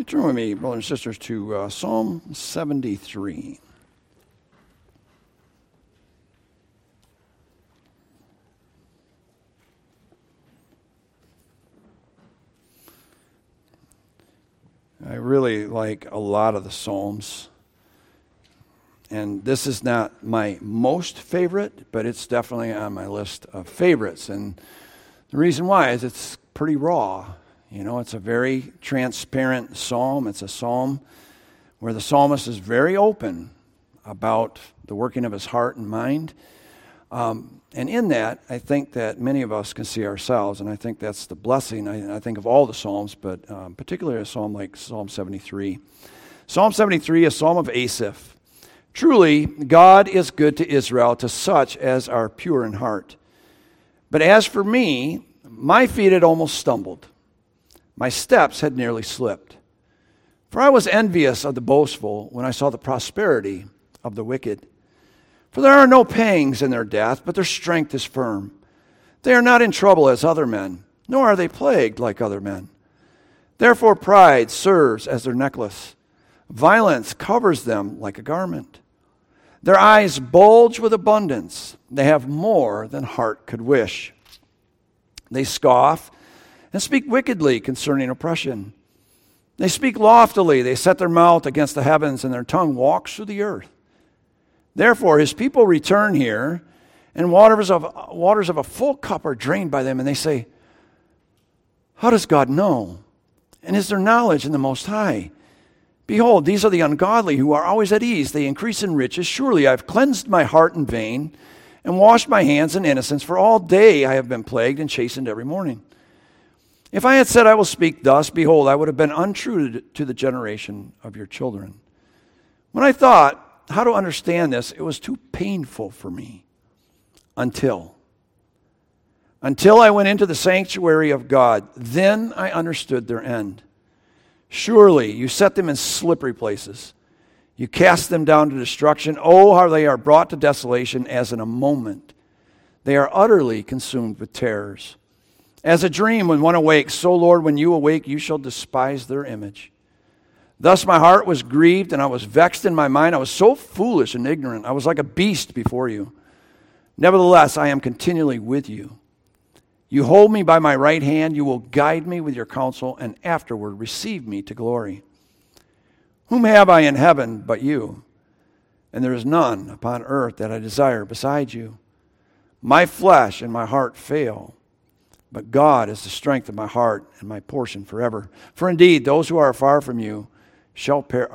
Turn with me, brothers and sisters, to Psalm 73. I really like a lot of the Psalms. And this is not my most favorite, but it's definitely on my list of favorites. And the reason why is it's pretty raw. You know, it's a very transparent psalm. It's a psalm where the psalmist is very open about the working of his heart and mind. And in that, I think that many of us can see ourselves, and I think that's the blessing. I think of all the psalms, but particularly a psalm like Psalm 73. Psalm 73, a psalm of Asaph. Truly, God is good to Israel, to such as are pure in heart. But as for me, my feet had almost stumbled. My steps had nearly slipped. For I was envious of the boastful when I saw the prosperity of the wicked. For there are no pangs in their death, but their strength is firm. They are not in trouble as other men, nor are they plagued like other men. Therefore pride serves as their necklace. Violence covers them like a garment. Their eyes bulge with abundance. They have more than heart could wish. They scoff and speak wickedly concerning oppression. They speak loftily. They set their mouth against the heavens, and their tongue walks through the earth. Therefore his people return here, and waters of a full cup are drained by them, and they say, how does God know? And is there knowledge in the Most High? Behold, these are the ungodly who are always at ease. They increase in riches. Surely I have cleansed my heart in vain and washed my hands in innocence. For all day I have been plagued and chastened every morning. If I had said I will speak thus, behold, I would have been untrue to the generation of your children. When I thought how to understand this, it was too painful for me until I went into the sanctuary of God. Then I understood their end. Surely you set them in slippery places. You cast them down to destruction. Oh, how they are brought to desolation as in a moment. They are utterly consumed with terrors. As a dream when one awakes, so Lord, when you awake, you shall despise their image. Thus my heart was grieved, and I was vexed in my mind. I was so foolish and ignorant. I was like a beast before you. Nevertheless, I am continually with you. You hold me by my right hand. You will guide me with your counsel, and afterward receive me to glory. Whom have I in heaven but you? And there is none upon earth that I desire beside you. My flesh and my heart fail, but God is the strength of my heart and my portion forever. For indeed, those who are far from you shall perish.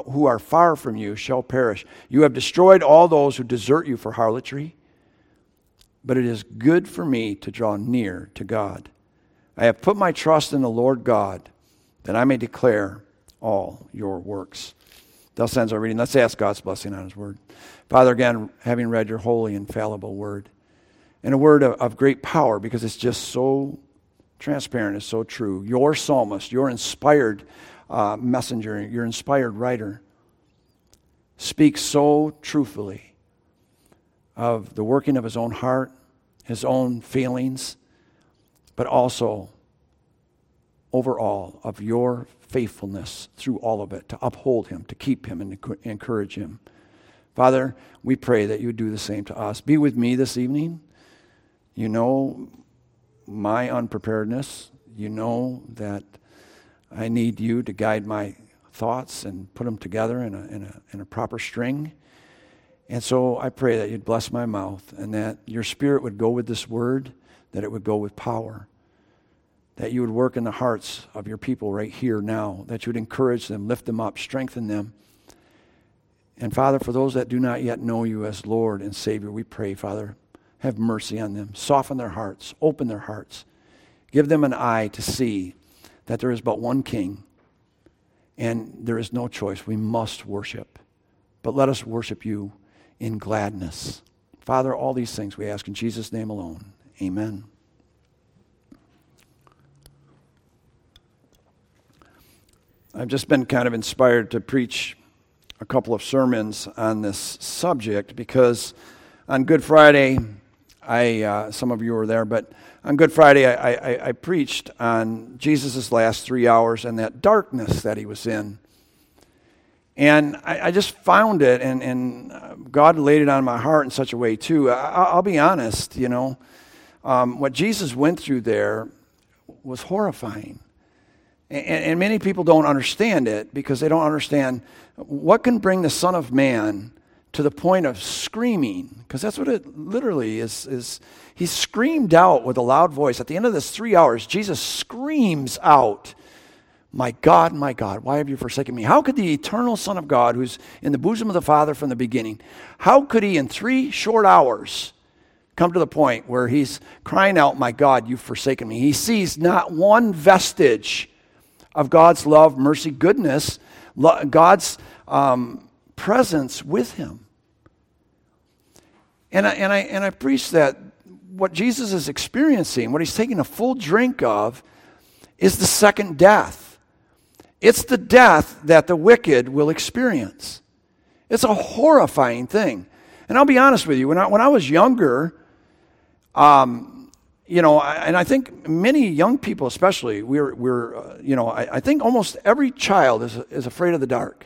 You have destroyed all those who desert you for harlotry. But it is good for me to draw near to God. I have put my trust in the Lord God, that I may declare all your works. Thus ends our reading. Let's ask God's blessing on his word. Father, again, having read your holy, infallible word, and a word of great power, because it's just so transparent, it's so true. Your psalmist, your inspired messenger, your inspired writer, speaks so truthfully of the working of his own heart, his own feelings, but also overall of your faithfulness through all of it, to uphold him, to keep him, and to encourage him. Father, we pray that you would do the same to us. Be with me this evening. You know my unpreparedness. You know that I need you to guide my thoughts and put them together in a proper string. And so I pray that you'd bless my mouth, and that your Spirit would go with this word, that it would go with power, that you would work in the hearts of your people right here now, that you would encourage them, lift them up, strengthen them. And Father, for those that do not yet know you as Lord and Savior, we pray, Father, have mercy on them. Soften their hearts, open their hearts. Give them an eye to see that there is but one King, and there is no choice. We must worship. But let us worship you in gladness. Father, all these things we ask in Jesus' name alone. Amen. I've just been kind of inspired to preach a couple of sermons on this subject, because on Good Friday, Some of you were there, but on Good Friday, I preached on Jesus' last 3 hours and that darkness that he was in. And I just found it, and God laid it on my heart in such a way, too. I'll be honest, what Jesus went through there was horrifying. And many people don't understand it because they don't understand what can bring the Son of Man to the point of screaming, because that's what it literally is. He screamed out with a loud voice. At the end of this 3 hours, Jesus screams out, my God, why have you forsaken me? How could the eternal Son of God, who's in the bosom of the Father from the beginning, how could he in 3 short hours come to the point where he's crying out, my God, you've forsaken me? He sees not one vestige of God's love, mercy, goodness, God's presence with him. And I preach that what Jesus is experiencing, what he's taking a full drink of, is the second death. It's the death that the wicked will experience. It's a horrifying thing. And I'll be honest with you, when I was younger, and I think many young people especially, I think almost every child is afraid of the dark.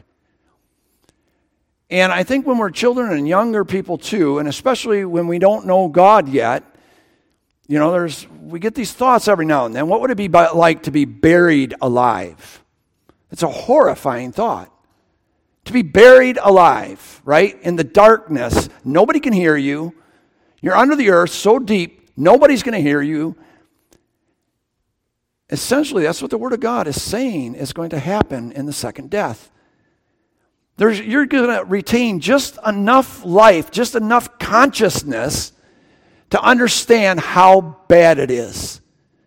And I think when we're children and younger people too, and especially when we don't know God yet, we get these thoughts every now and then. What would it be like to be buried alive? It's a horrifying thought. To be buried alive, right? In the darkness, nobody can hear you. You're under the earth so deep, nobody's going to hear you. Essentially, that's what the Word of God is saying is going to happen in the second death. You're going to retain just enough life, just enough consciousness to understand how bad it is.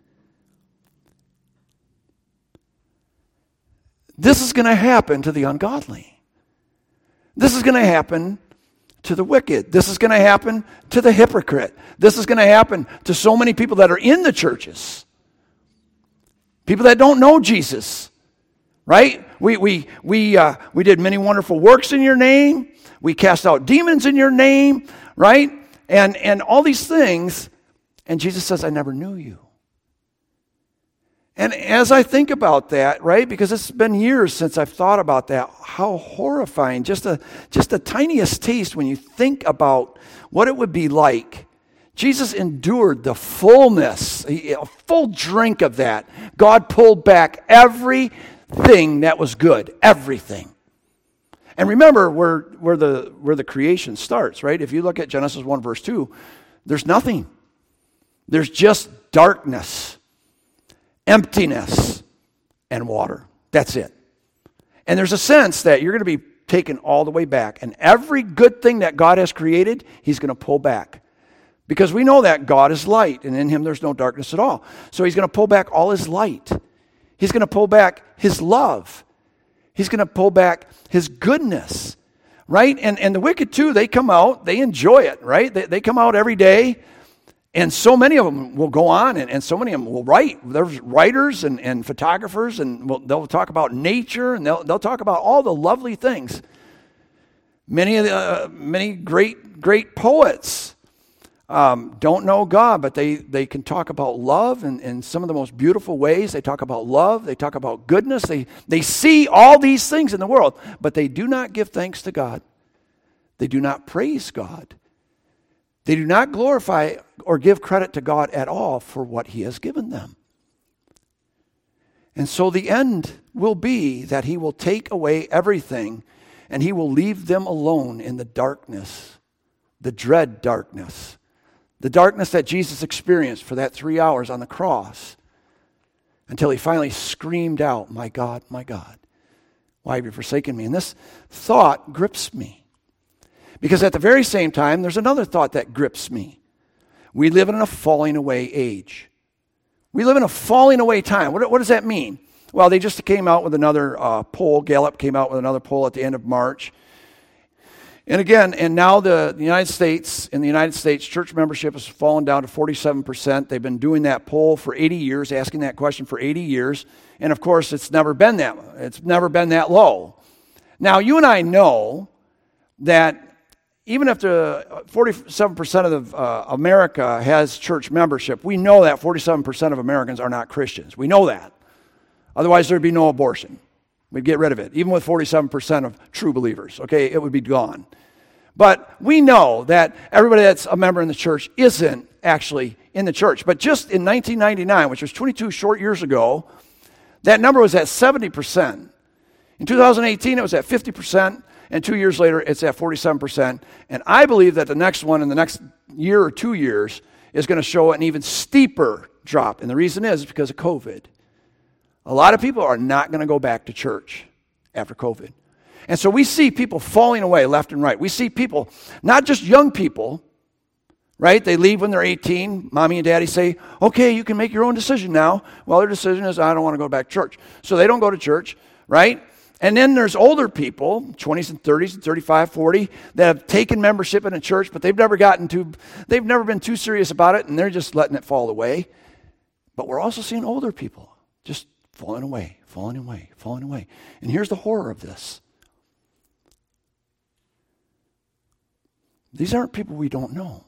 This is going to happen to the ungodly. This is going to happen to the wicked. This is going to happen to the hypocrite. This is going to happen to so many people that are in the churches. People that don't know Jesus. Right? We did many wonderful works in your name. We cast out demons in your name. Right? And all these things. And Jesus says, I never knew you. And as I think about that, right, because it's been years since I've thought about that, how horrifying, just the tiniest taste when you think about what it would be like. Jesus endured the fullness, a full drink of that. God pulled back everything that was good, everything. And remember where the creation starts, right? If you look at Genesis 1 verse 2, there's nothing. There's just darkness, emptiness, and water. That's it. And there's a sense that you're going to be taken all the way back. And every good thing that God has created, he's going to pull back. Because we know that God is light, and in him there's no darkness at all. So he's going to pull back all his light. He's going to pull back his love. He's going to pull back his goodness. Right? And the wicked too, they come out, they enjoy it, right? They come out every day. And so many of them will go on, and so many of them will write. There's writers and photographers, and they'll talk about nature, and they'll talk about all the lovely things. Many great poets don't know God, but they can talk about love in some of the most beautiful ways. They talk about love. They talk about goodness. They see all these things in the world, but they do not give thanks to God. They do not praise God. They do not glorify or give credit to God at all for what he has given them. And so the end will be that he will take away everything and he will leave them alone in the darkness, the dread darkness, the darkness that Jesus experienced for that 3 hours on the cross until he finally screamed out, my God, why have you forsaken me? And this thought grips me. Because at the very same time, there's another thought that grips me. We live in a falling away age. We live in a falling away time. What does that mean? Well, they just came out with another poll. Gallup came out with another poll at the end of March. And again, now in the United States, church membership has fallen down to 47%. They've been doing that poll for 80 years, asking that question for 80 years. And of course, it's never been that low. Now, you and I know that even if the 47% of America has church membership, we know that 47% of Americans are not Christians. We know that. Otherwise, there'd be no abortion. We'd get rid of it. Even with 47% of true believers, okay, it would be gone. But we know that everybody that's a member in the church isn't actually in the church. But just in 1999, which was 22 short years ago, that number was at 70%. In 2018, it was at 50%. And 2 years later, it's at 47%. And I believe that the next one in the next year or 2 years is going to show an even steeper drop. And the reason is because of COVID. A lot of people are not going to go back to church after COVID. And so we see people falling away left and right. We see people, not just young people, right? They leave when they're 18. Mommy and daddy say, okay, you can make your own decision now. Well, their decision is, I don't want to go back to church. So they don't go to church, right? And then there's older people, 20s and 30s and 35, 40, that have taken membership in a church, but they've never been too serious about it, and they're just letting it fall away. But we're also seeing older people just falling away. And here's the horror of this. These aren't people we don't know.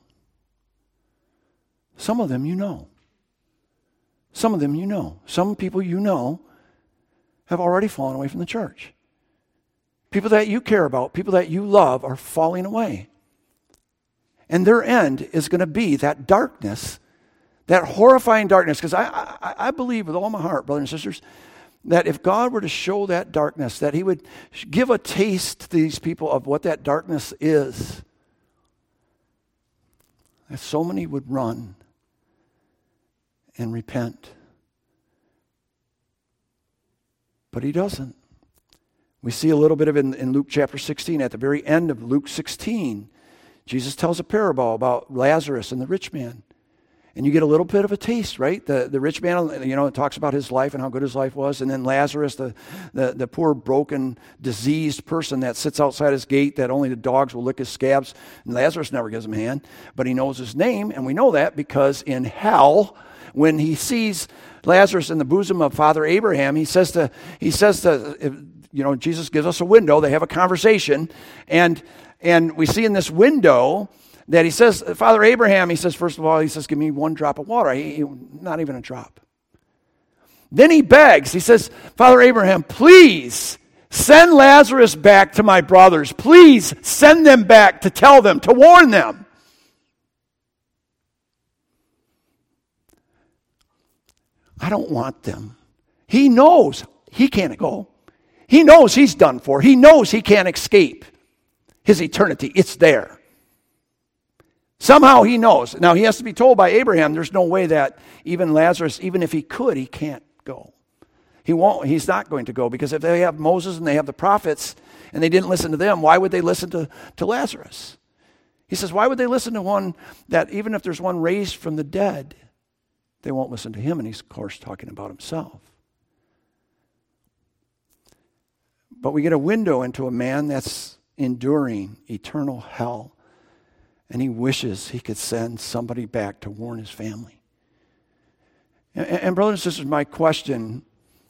Some of them you know. Some of them you know. Some people you know have already fallen away from the church. People that you care about, people that you love are falling away. And their end is going to be that darkness, that horrifying darkness. Because I believe with all my heart, brothers and sisters, that if God were to show that darkness, that he would give a taste to these people of what that darkness is, that so many would run and repent. But he doesn't. We see a little bit of it in Luke chapter 16. At the very end of Luke 16, Jesus tells a parable about Lazarus and the rich man. And you get a little bit of a taste, right? The rich man, it talks about his life and how good his life was. And then Lazarus, the poor, broken, diseased person that sits outside his gate that only the dogs will lick his scabs. And Lazarus never gives him a hand, but he knows his name. And we know that because in hell, when he sees Lazarus in the bosom of Father Abraham, he says to Jesus gives us a window. They have a conversation. And we see in this window that he says, Father Abraham, he says, first of all, he says, give me one drop of water. Not even a drop. Then he begs. He says, Father Abraham, please send Lazarus back to my brothers. Please send them back to tell them, to warn them. I don't want them. He knows he can't go. He knows he's done for. He knows he can't escape his eternity. It's there. Somehow he knows. Now he has to be told by Abraham, there's no way that even Lazarus, even if he could, he can't go. He won't. He's not going to go, because if they have Moses and they have the prophets and they didn't listen to them, why would they listen to Lazarus? He says, why would they listen to one that even if there's one raised from the dead, they won't listen to him? And he's, of course, talking about himself. But we get a window into a man that's enduring eternal hell. And he wishes he could send somebody back to warn his family. And brothers and sisters, my question,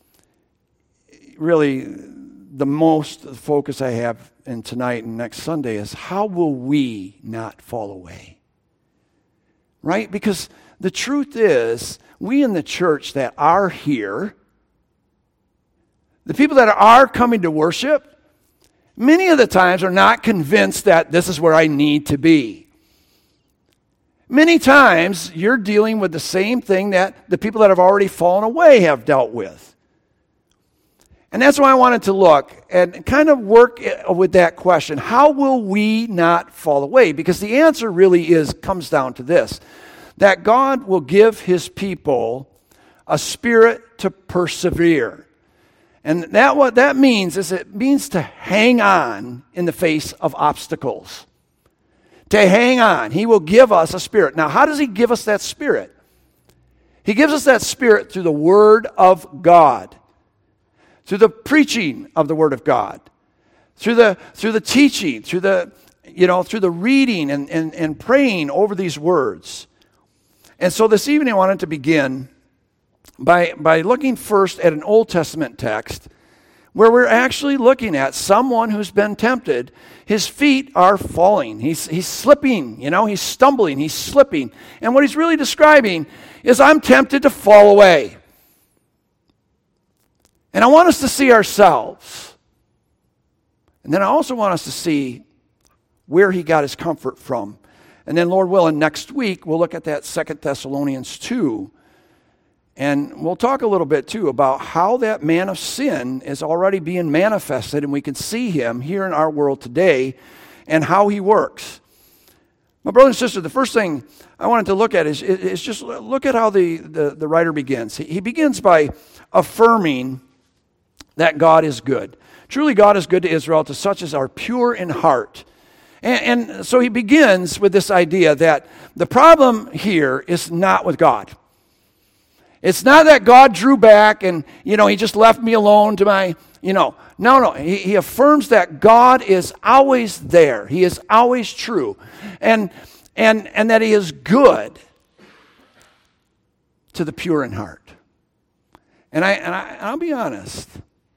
really the most focus I have in tonight and next Sunday is, how will we not fall away? Right? Because the truth is, we in the church that are here, the people that are coming to worship, many of the times are not convinced that this is where I need to be. Many times you're dealing with the same thing that the people that have already fallen away have dealt with. And that's why I wanted to look and kind of work with that question. How will we not fall away? Because the answer really comes down to this, that God will give his people a spirit to persevere. And that what that means is it means to hang on in the face of obstacles. To hang on. He will give us a spirit. Now, how does he give us that spirit? He gives us that spirit through the Word of God, through the preaching of the Word of God, through the teaching, through the reading and praying over these words. And so this evening I wanted to begin by looking first at an Old Testament text where we're actually looking at someone who's been tempted. His feet are falling. He's slipping, he's stumbling, he's slipping. And what he's really describing is, I'm tempted to fall away. And I want us to see ourselves. And then I also want us to see where he got his comfort from. And then, Lord willing, next week we'll look at that 2 Thessalonians 2. And we'll talk a little bit, too, about how that man of sin is already being manifested, and we can see him here in our world today and how he works. My brother and sister, the first thing I wanted to look at is just look at how the writer begins. He begins by affirming that God is good. Truly, God is good to Israel, to such as are pure in heart. And so he begins with this idea that the problem here is not with God. It's not that God drew back and, he just left me alone to my, No. He affirms that God is always there. He is always true. And that he is good to the pure in heart. And I'll be honest.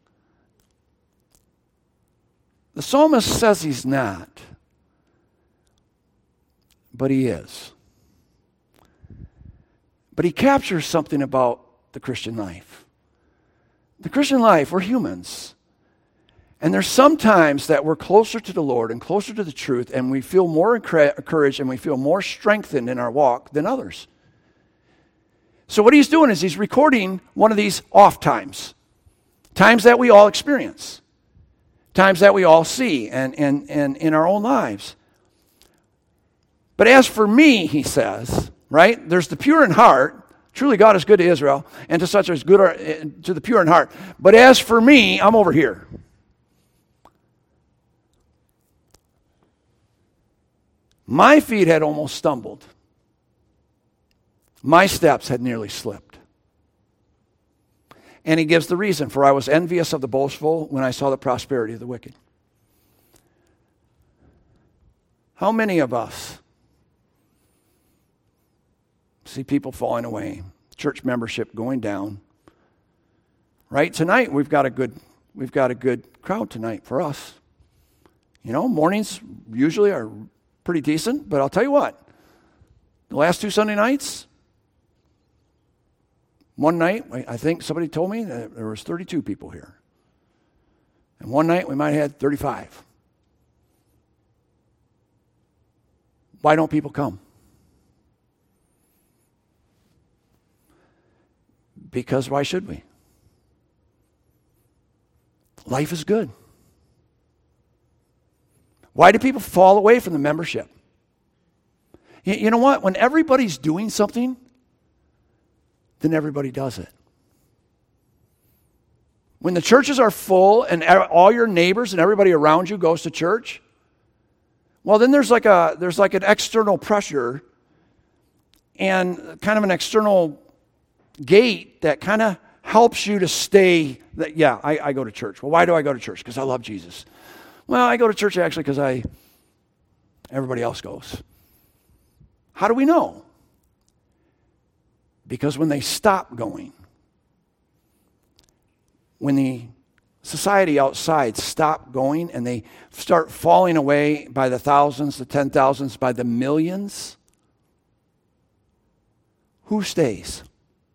The psalmist says he's not, but he is. But he captures something about the Christian life. The Christian life, we're humans. And there's some times that we're closer to the Lord and closer to the truth, and we feel more encouraged and we feel more strengthened in our walk than others. So what he's doing is he's recording one of these off times that we all experience. Times that we all see and in our own lives. But as for me, he says, right, there's the pure in heart. Truly God is good to Israel, and to such as good to the pure in heart. But as for me, I'm over here. My feet had almost stumbled. My steps had nearly slipped. And he gives the reason, for I was envious of the boastful when I saw the prosperity of the wicked. How many of us see people falling away, church membership going down? Right? Tonight we've got a good crowd tonight for us. Mornings usually are pretty decent, but I'll tell you what, the last 2 Sunday nights, one night, I think somebody told me that there was 32 people here. And one night we might have had 35. Why don't people come? Because why should we? Life is good. Why do people fall away from the membership? You know what? When everybody's doing something, then everybody does it. When the churches are full and all your neighbors and everybody around you goes to church, well, then there's like an external pressure and kind of an external gate that kind of helps you to stay. I go to church. Well, why do I go to church? Because I love Jesus. Well, I go to church actually because everybody else goes. How do we know? Because when they stop going, when the society outside stop going and they start falling away by the thousands, the 10,000s, by the millions, who stays?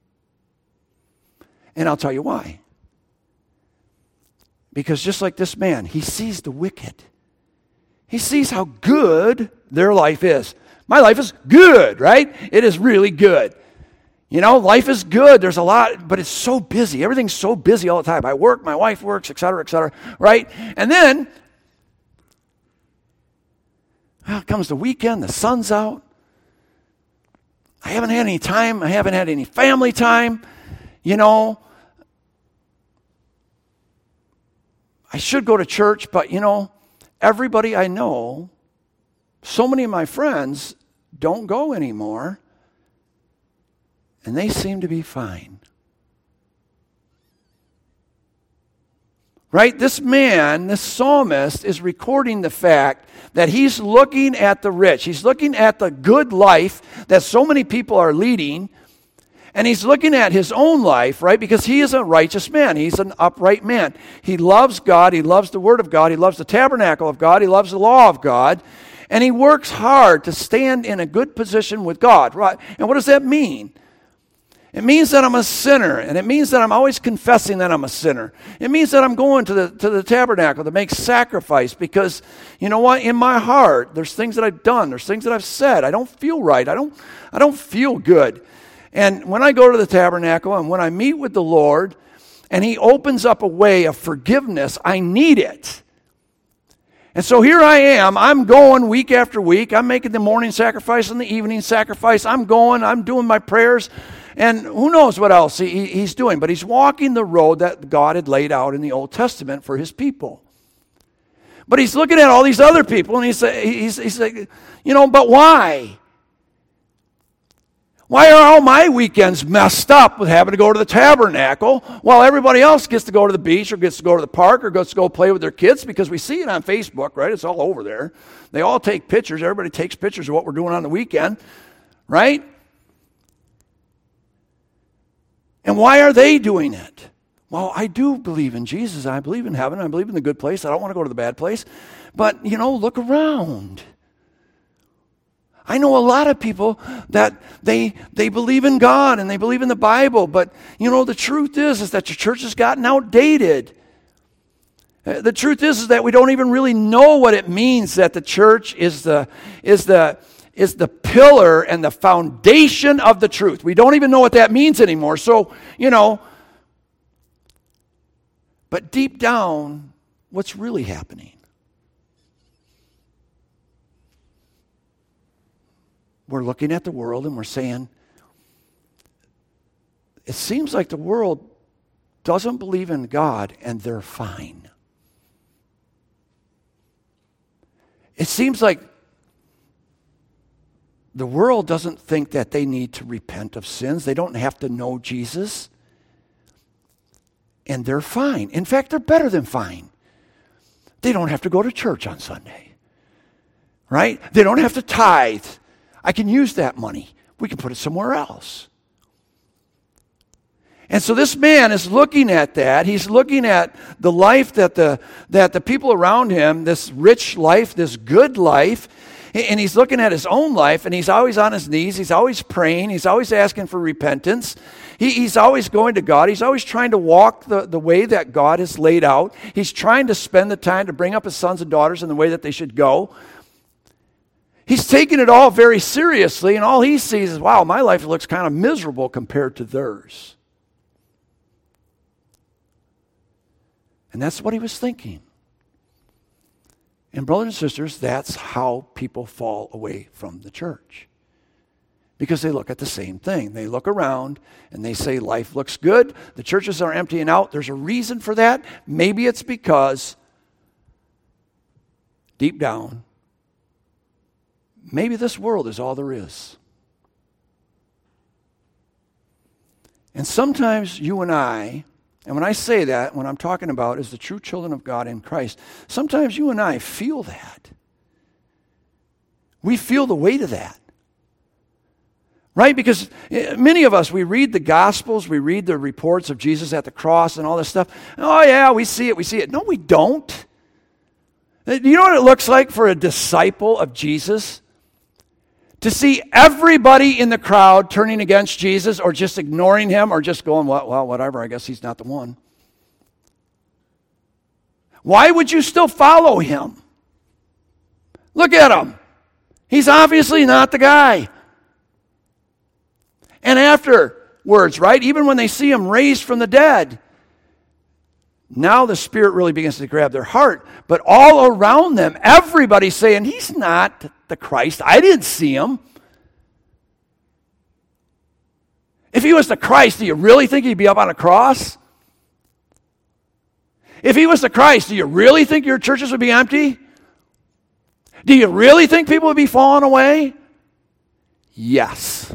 And I'll tell you why. Because just like this man, he sees the wicked. He sees how good their life is. My life is good, right? It is really good. Life is good. There's a lot, but it's so busy. Everything's so busy all the time. I work, my wife works, et cetera, right? And then, comes the weekend, the sun's out. I haven't had any time. I haven't had any family time. I should go to church, but, everybody I know, so many of my friends don't go anymore. And they seem to be fine. Right? This man, this psalmist, is recording the fact that he's looking at the rich. He's looking at the good life that so many people are leading. And he's looking at his own life, right? Because he is a righteous man. He's an upright man. He loves God. He loves the Word of God. He loves the tabernacle of God. He loves the law of God. And he works hard to stand in a good position with God, right? And what does that mean? It means that I'm a sinner, and it means that I'm always confessing that I'm a sinner. It means that I'm going to the tabernacle to make sacrifice because, you know what, in my heart, there's things that I've done, there's things that I've said. I don't feel right. I don't feel good. And when I go to the tabernacle and when I meet with the Lord and he opens up a way of forgiveness, I need it. And so here I am. I'm going week after week. I'm making the morning sacrifice and the evening sacrifice. I'm doing my prayers. And who knows what else he's doing. But he's walking the road that God had laid out in the Old Testament for his people. But he's looking at all these other people and he's like, but why? Why are all my weekends messed up with having to go to the tabernacle while everybody else gets to go to the beach or gets to go to the park or gets to go play with their kids? Because we see it on Facebook, right? It's all over there. They all take pictures. Everybody takes pictures of what we're doing on the weekend, right? And why are they doing it? Well, I do believe in Jesus. I believe in heaven. I believe in the good place. I don't want to go to the bad place. But, look around. I know a lot of people that they believe in God and they believe in the Bible, but the truth is that your church has gotten outdated. The truth is that we don't even really know what it means that the church is the pillar and the foundation of the truth. We don't even know what that means anymore. So, but deep down, what's really happening? We're looking at the world and we're saying, it seems like the world doesn't believe in God and they're fine. It seems like the world doesn't think that they need to repent of sins. They don't have to know Jesus. And they're fine. In fact, they're better than fine. They don't have to go to church on Sunday. Right? They don't have to tithe. I can use that money. We can put it somewhere else. And so this man is looking at that. He's looking at the life that the people around him, this rich life, this good life, and he's looking at his own life, and he's always on his knees. He's always praying. He's always asking for repentance. He's always going to God. He's always trying to walk the way that God has laid out. He's trying to spend the time to bring up his sons and daughters in the way that they should go. He's taking it all very seriously, and all he sees is, wow, my life looks kind of miserable compared to theirs. And that's what he was thinking. And brothers and sisters, that's how people fall away from the church. Because they look at the same thing. They look around and they say life looks good. The churches are emptying out. There's a reason for that. Maybe it's because deep down, maybe this world is all there is. And sometimes you and I, and when I say that, what I'm talking about is the true children of God in Christ, sometimes you and I feel that. We feel the weight of that. Right? Because many of us, we read the Gospels, we read the reports of Jesus at the cross and all this stuff. Oh yeah, we see it. No, we don't. Do you know what it looks like for a disciple of Jesus? To see everybody in the crowd turning against Jesus or just ignoring him or just going, well, whatever, I guess he's not the one. Why would you still follow him? Look at him. He's obviously not the guy. And afterwards, right, even when they see him raised from the dead, now the Spirit really begins to grab their heart. But all around them, everybody's saying, he's not the Christ. I didn't see him. If he was the Christ, do you really think he'd be up on a cross? If he was the Christ, do you really think your churches would be empty? Do you really think people would be falling away? Yes.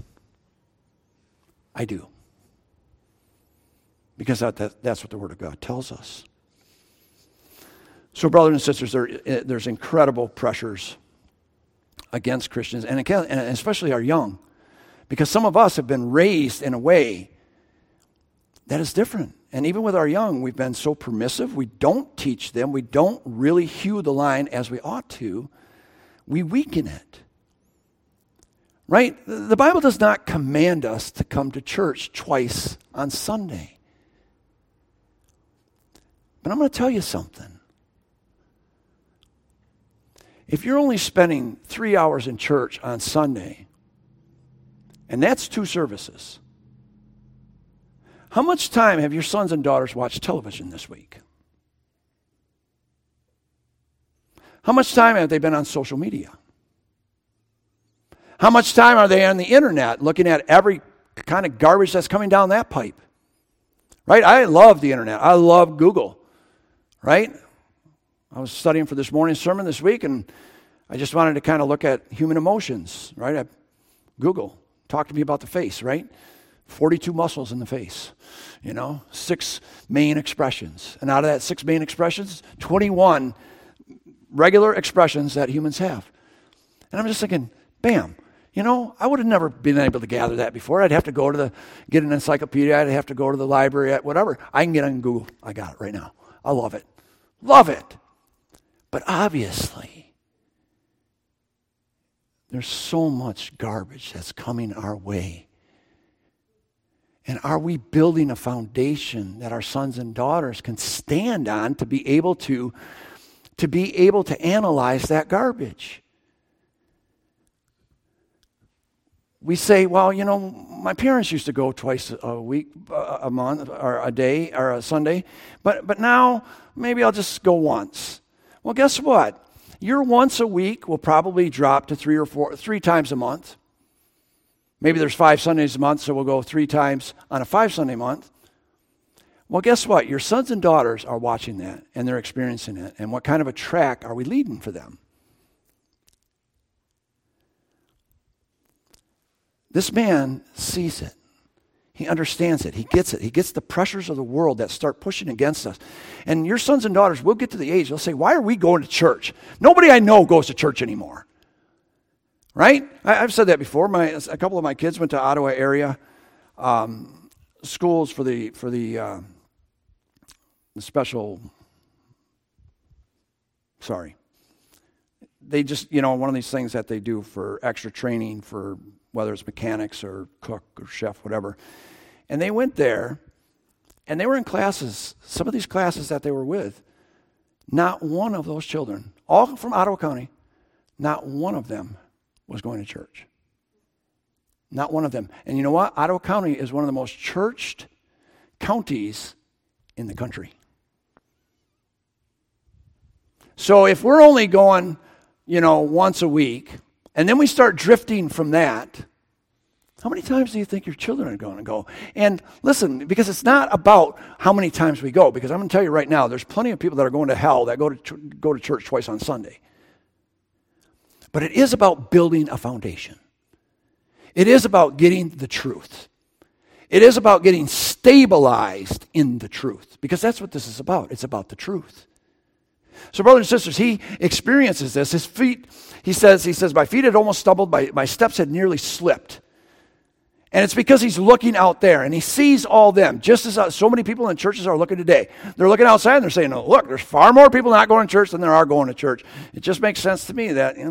I do. Because that's what the Word of God tells us. So, brothers and sisters, there's incredible pressures against Christians, and especially our young Because some of us have been raised in a way that is different. And even with our young, we've been so permissive. We don't teach them. We don't really hew the line as we ought to. We weaken it. Right? The Bible does not command us to come to church twice on Sunday. But I'm going to tell you something. If you're only spending 3 hours in church on Sunday, and that's 2 services, how much time have your sons and daughters watched television this week? How much time have they been on social media? How much time are they on the internet looking at every kind of garbage that's coming down that pipe? Right? I love the internet. I love Google. Right? I was studying for this morning's sermon this week, and I just wanted to kind of look at human emotions. Right? Google. Talk to me about the face, right? 42 muscles in the face, 6 main expressions. And out of that 6 main expressions, 21 regular expressions that humans have. And I'm just thinking, bam, I would have never been able to gather that before. I'd have to get an encyclopedia. I'd have to go to the library, whatever. I can get on Google. I got it right now. I love it. Love it. But obviously, there's so much garbage that's coming our way. And are we building a foundation that our sons and daughters can stand on to be able to analyze that garbage? We say, well, my parents used to go twice a week, a month, or a day, or a Sunday, but now maybe I'll just go once. Well, guess what? Your once a week will probably drop to 3 times a month. Maybe there's 5 Sundays a month, so we'll go 3 times on a 5 Sunday month. Well, guess what? Your sons and daughters are watching that, and they're experiencing it. And what kind of a track are we leading for them? This man sees it. He understands it. He gets it. He gets the pressures of the world that start pushing against us. And your sons and daughters will get to the age, they'll say, why are we going to church? Nobody I know goes to church anymore. Right? I've said that before. A couple of my kids went to Ottawa area schools for the special. Sorry, they just one of these things that they do for extra training for whether it's mechanics or cook or chef, whatever. And they went there, and they were in classes. Some of these classes that they were with, not one of those children, all from Ottawa County, not one of them was going to church. Not one of them. And you know what? Ottawa County is one of the most churched counties in the country. So if we're only going, once a week, and then we start drifting from that, how many times do you think your children are going to go? And listen, because it's not about how many times we go, because I'm going to tell you right now, there's plenty of people that are going to hell that go to church twice on Sunday. But it is about building a foundation. It is about getting the truth. It is about getting stabilized in the truth, because that's what this is about. It's about the truth. So brothers and sisters, he experiences this. His feet, he says, my feet had almost stumbled, my steps had nearly slipped. And it's because he's looking out there and he sees all them, just as so many people in churches are looking today. They're looking outside and they're saying, oh, look, there's far more people not going to church than there are going to church. It just makes sense to me that,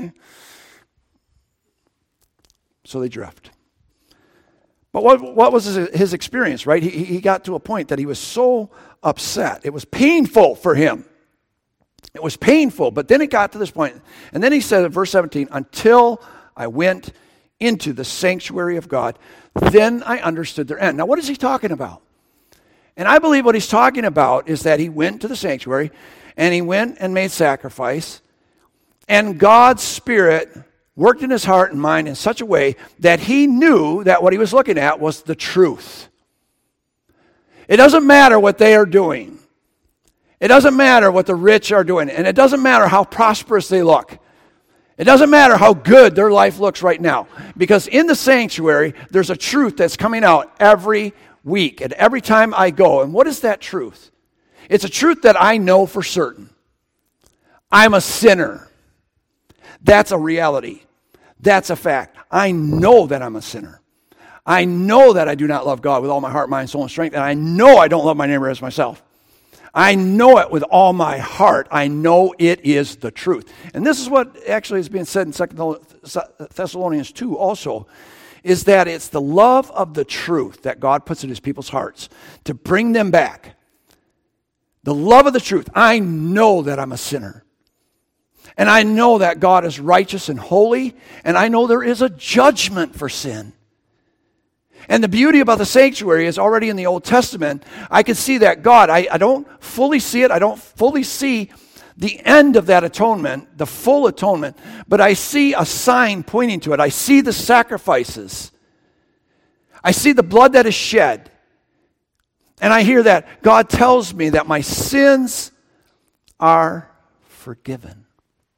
so they drift. But what was his experience, right? He got to a point that he was so upset. It was painful for him. It was painful, but then it got to this point. And then he said in verse 17, until I went into the sanctuary of God, then I understood their end. Now, what is he talking about? And I believe what he's talking about is that he went to the sanctuary and he went and made sacrifice, and God's Spirit worked in his heart and mind in such a way that he knew that what he was looking at was the truth. It doesn't matter what they are doing. It doesn't matter what the rich are doing, and it doesn't matter how prosperous they look. It doesn't matter how good their life looks right now, because in the sanctuary, there's a truth that's coming out every week and every time I go. And what is that truth? It's a truth that I know for certain. I'm a sinner. That's a reality. That's a fact. I know that I'm a sinner. I know that I do not love God with all my heart, mind, soul, and strength. And I know I don't love my neighbor as myself. I know it with all my heart. I know it is the truth. And this is what actually is being said in 2 Thessalonians 2 also, is that it's the love of the truth that God puts in his people's hearts to bring them back. The love of the truth. I know that I'm a sinner. And I know that God is righteous and holy. And I know there is a judgment for sin. And the beauty about the sanctuary is already in the Old Testament. I can see that God, I don't fully see it. I don't fully see the end of that atonement, the full atonement. But I see a sign pointing to it. I see the sacrifices. I see the blood that is shed. And I hear that God tells me that my sins are forgiven.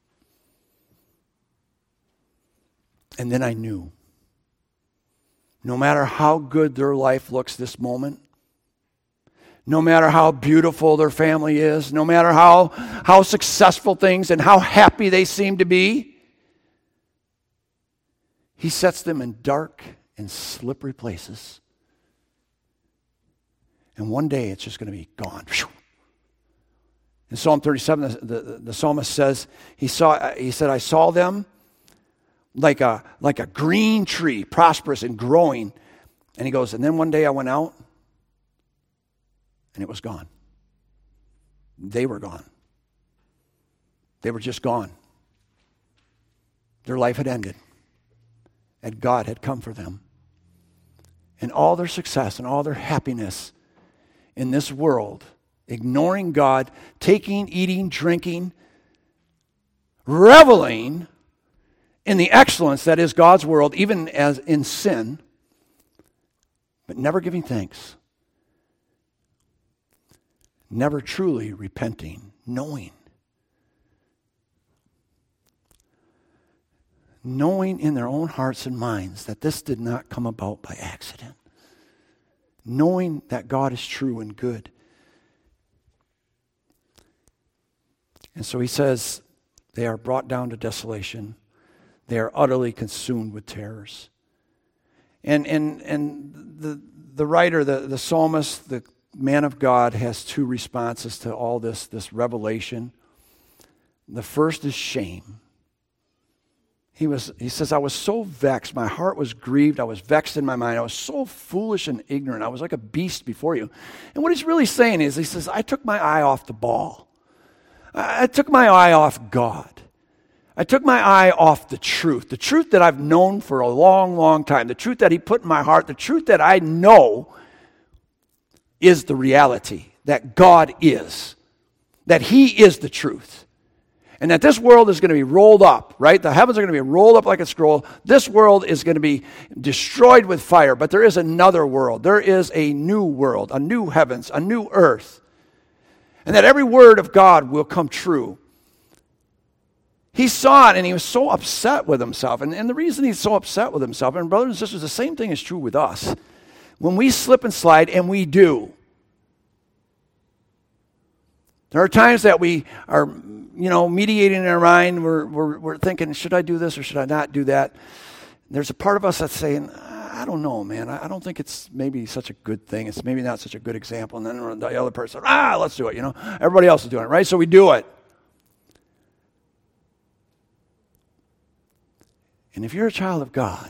And then I knew. No matter how good their life looks this moment, no matter how beautiful their family is, no matter how successful things and how happy they seem to be, he sets them in dark and slippery places. And one day it's just going to be gone. In Psalm 37, the psalmist says, he said, I saw them like a green tree, prosperous and growing. And he goes, and then one day I went out, and it was gone. They were gone. They were just gone. Their life had ended, and God had come for them. And all their success and all their happiness in this world, ignoring God, taking, eating, drinking, reveling in the excellence that is God's world, even as in sin, but never giving thanks. Never truly repenting, knowing in their own hearts and minds that this did not come about by accident. Knowing that God is true and good. And so he says, they are brought down to desolation. They are utterly consumed with terrors. And the writer, the psalmist, the man of God has two responses to all this revelation. The first is shame. He says, I was so vexed. My heart was grieved. I was vexed in my mind. I was so foolish and ignorant. I was like a beast before you. And what he's really saying is, he says, I took my eye off the ball. I took my eye off God. I took my eye off the truth that I've known for a long, long time, the truth that he put in my heart, the truth that I know is the reality, that God is, that he is the truth, and that this world is going to be rolled up, right? The heavens are going to be rolled up like a scroll. This world is going to be destroyed with fire, but there is another world. There is a new world, a new heavens, a new earth, and that every word of God will come true. He saw it, and he was so upset with himself. And the reason he's so upset with himself, and brothers and sisters, the same thing is true with us. When we slip and slide, and we do, there are times that we are, mediating in our mind. We're thinking, should I do this or should I not do that? There's a part of us that's saying, I don't know, man. I don't think it's maybe such a good thing. It's maybe not such a good example. And then the other person, let's do it. Everybody else is doing it, right? So we do it. And if you're a child of God,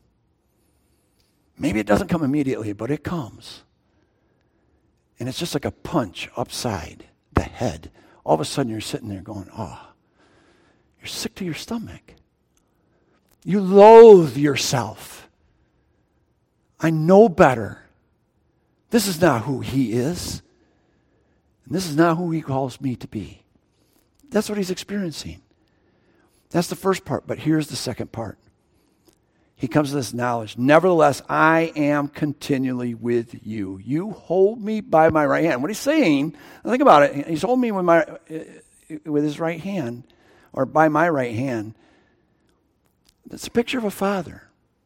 maybe it doesn't come immediately, but it comes. And it's just like a punch upside the head. All of a sudden you're sitting there going, you're sick to your stomach. You loathe yourself. I know better. This is not who he is. And this is not who he calls me to be. That's what he's experiencing. That's the first part, but here's the second part. He comes to this knowledge. Nevertheless, I am continually with you. You hold me by my right hand. What he's saying, think about it. He's holding me with his right hand, or by my right hand. That's a picture of a father.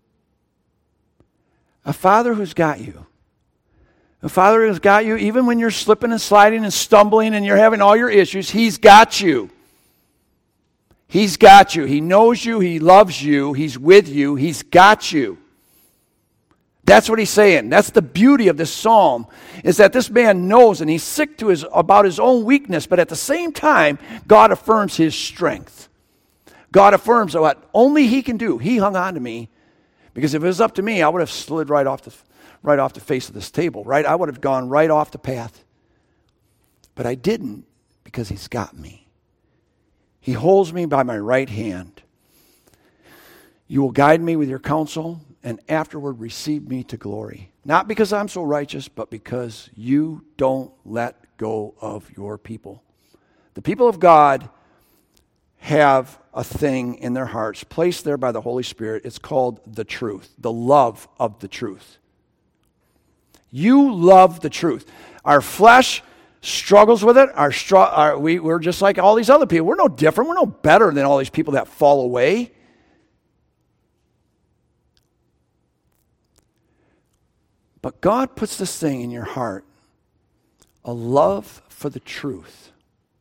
A father who's got you. A father who's got you even when you're slipping and sliding and stumbling and you're having all your issues. He's got you. He's got you. He knows you. He loves you. He's with you. He's got you. That's what he's saying. That's the beauty of this psalm, is that this man knows and he's sick about his own weakness, but at the same time, God affirms his strength. God affirms what only he can do. He hung on to me, because if it was up to me, I would have slid right off the face of this table, right? I would have gone right off the path. But I didn't, because he's got me. He holds me by my right hand. You will guide me with your counsel, and afterward receive me to glory. Not because I'm so righteous, but because you don't let go of your people. The people of God have a thing in their hearts, placed there by the Holy Spirit. It's called the truth, the love of the truth. You love the truth. Our flesh struggles with it. We're just like all these other people. We're no different. We're no better than all these people that fall away. But God puts this thing in your heart, a love for the truth.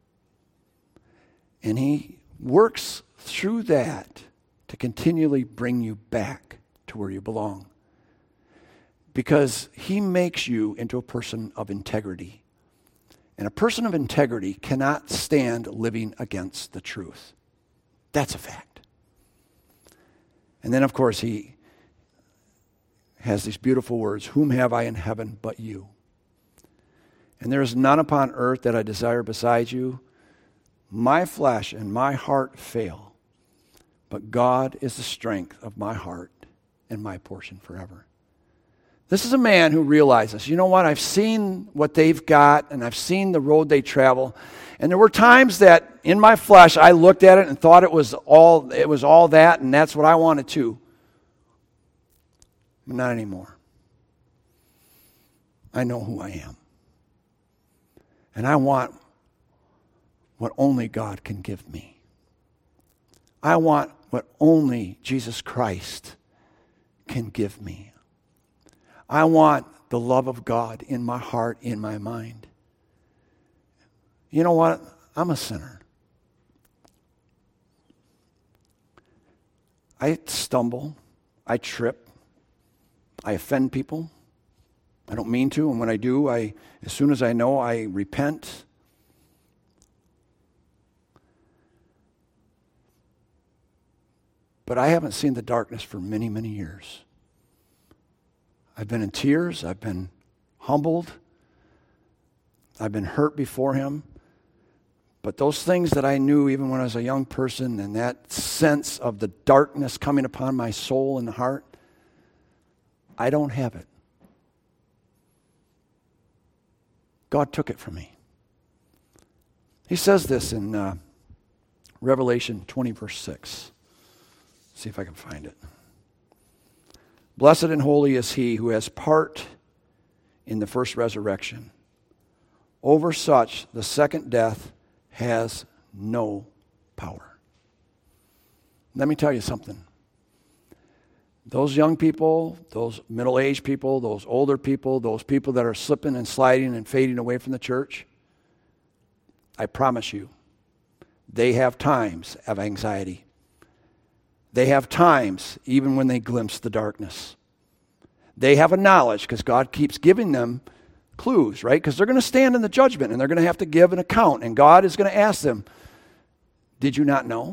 And he works through that to continually bring you back to where you belong. Because he makes you into a person of integrity. And a person of integrity cannot stand living against the truth. That's a fact. And then, of course, he has these beautiful words, whom have I in heaven but you? And there is none upon earth that I desire beside you. My flesh and my heart fail, but God is the strength of my heart and my portion forever. This is a man who realizes, you know what, I've seen what they've got, and I've seen the road they travel. And there were times that in my flesh I looked at it and thought it was all that, and that's what I wanted too. But not anymore. I know who I am. And I want what only God can give me. I want what only Jesus Christ can give me. I want the love of God in my heart, in my mind. You know what? I'm a sinner. I stumble. I trip. I offend people. I don't mean to, and when I do, as soon as I know, I repent. But I haven't seen the darkness for many, many years. I've been in tears. I've been humbled. I've been hurt before him. But those things that I knew even when I was a young person, and that sense of the darkness coming upon my soul and the heart, I don't have it. God took it from me. He says this in Revelation 20, verse 6. See if I can find it. Blessed and holy is he who has part in the first resurrection. Over such, the second death has no power. Let me tell you something. Those young people, those middle-aged people, those older people, those people that are slipping and sliding and fading away from the church, I promise you, they have times of anxiety. They have times even when they glimpse the darkness. They have a knowledge because God keeps giving them clues, right? Because they're going to stand in the judgment and they're going to have to give an account. And God is going to ask them, did you not know?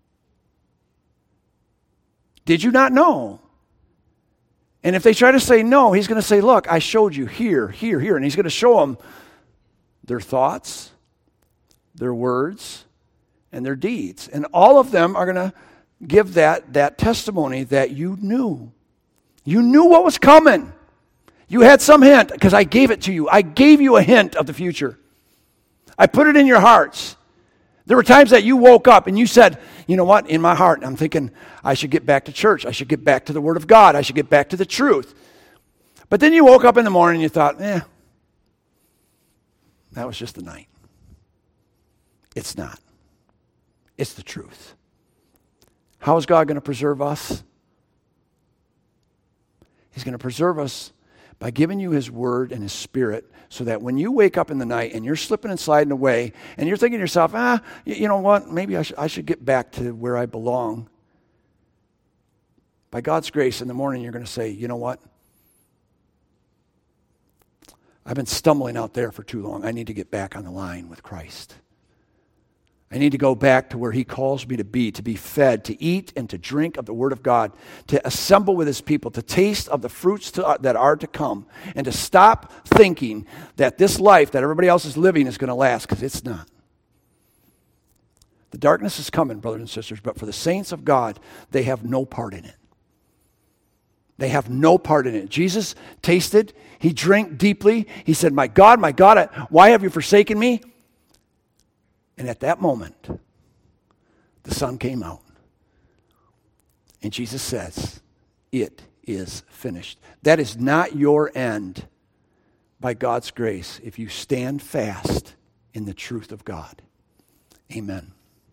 Did you not know? And if they try to say no, he's going to say, look, I showed you here, here, here. And he's going to show them their thoughts, their words, and their deeds. And all of them are going to give that testimony that you knew. You knew what was coming. You had some hint because I gave it to you. I gave you a hint of the future. I put it in your hearts. There were times that you woke up and you said, you know what, in my heart, I'm thinking I should get back to church. I should get back to the Word of God. I should get back to the truth. But then you woke up in the morning and you thought, that was just the night. It's not. It's the truth. How is God going to preserve us? He's going to preserve us by giving you his word and his spirit, so that when you wake up in the night and you're slipping and sliding away and you're thinking to yourself, you know what, maybe I should get back to where I belong. By God's grace, in the morning you're going to say, you know what? I've been stumbling out there for too long. I need to get back on the line with Christ. I need to go back to where he calls me to be fed, to eat and to drink of the word of God, to assemble with his people, to taste of the fruits that are to come, and to stop thinking that this life that everybody else is living is going to last, because it's not. The darkness is coming, brothers and sisters, but for the saints of God, they have no part in it. They have no part in it. Jesus tasted, he drank deeply. He said, my God, why have you forsaken me? And at that moment, the sun came out. And Jesus says, it is finished. That is not your end by God's grace if you stand fast in the truth of God. Amen.